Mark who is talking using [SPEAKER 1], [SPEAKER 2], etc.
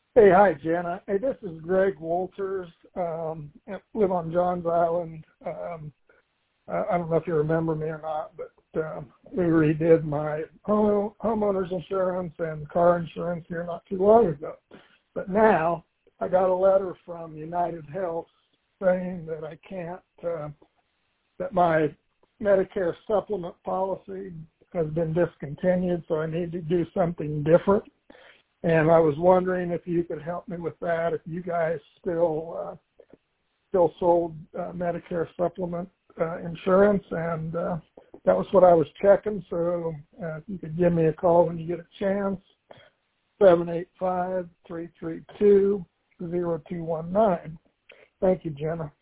[SPEAKER 1] Hey, hi, Jenna. Hey, this is Greg Walters. I live on Johns Island. I don't know if you remember me or not, but we redid my homeowner's insurance and car insurance here not too long ago. But now I got a letter from United Health saying that I can't, that my Medicare supplement policy has been discontinued, so I need to do something different. And I was wondering if you could help me with that, if you guys still sold Medicare supplement insurance, and that was what I was checking. So if you could give me a call when you get a chance, 785-332-0219. Thank you, Jenna.